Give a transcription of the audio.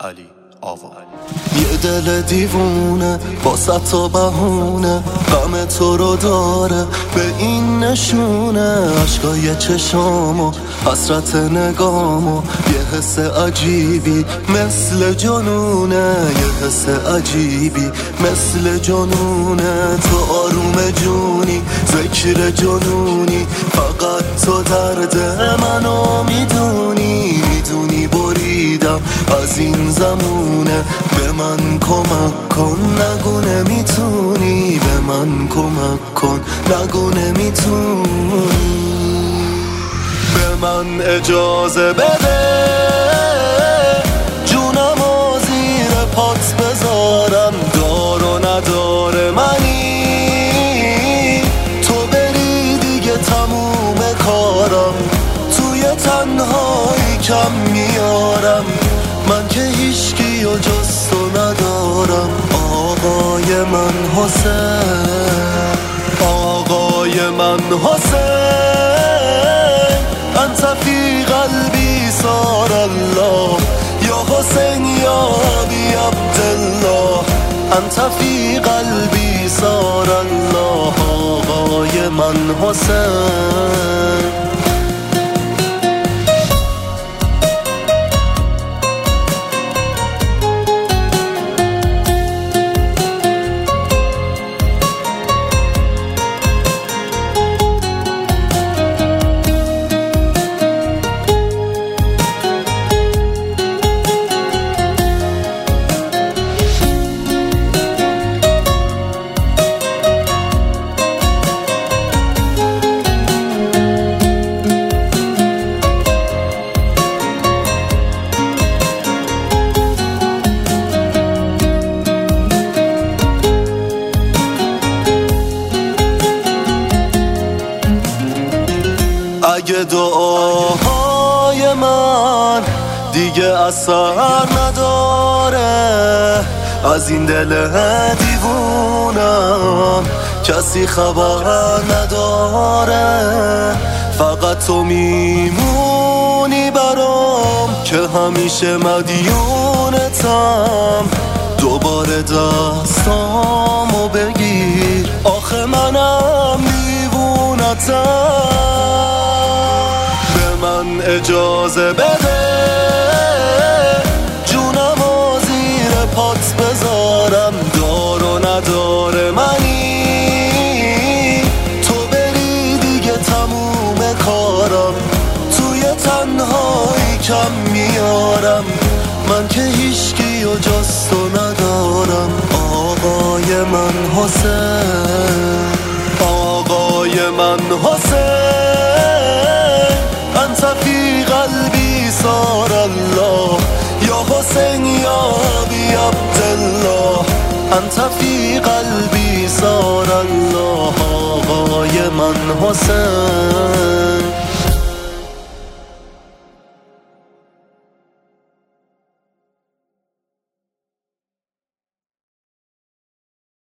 علی آوا. یه دل دیوونه با صد تا بهونه غم تو رو داره به این نشونه، عشقای چشامو حسرت نگامو یه حس عجیبی مثل جنونه، یه حس عجیبی مثل جنونه. تو آروم جونی ذکر جنونی، فقط تو درد منو میدونی، میدونی بریدم از این زمونه. به من کمک کن نگو نمیتونی، به من کمک کن نگو نمیتونی. به من اجازه بده جونمو زیر پات بذارم، دار و ندار منی، تو بری دیگه تموم کارم، توی تنهایی کم میارم، من که هیچکی و جز تو ندارم. آقای من حسین، آقای من حسین، انت فی قلبی صار الله، یا حسین یا ابی عبدالله، انت فی قلبی صار الله. آقای من حسین. اگه دعاهای من دیگه اثر نداره، از این دل دیوونم کسی خبر نداره، فقط تو میمونی برام که همیشه مدیونتم. دوباره دستامو بگیر آخه منم دیوونتم. من اجازه بده جونمو زیر پات بذارم، دار و ندار منی، تو بری دیگه تموم کارم، توی تنهایی کم میارم، من که هیچکی و جز تو ندارم. آقای من حسین، آقای من حسین، انت فی قلبی صار الله، یا حسین یا ابی عبدالله، انت فی قلبی صار الله. آقای من حسین.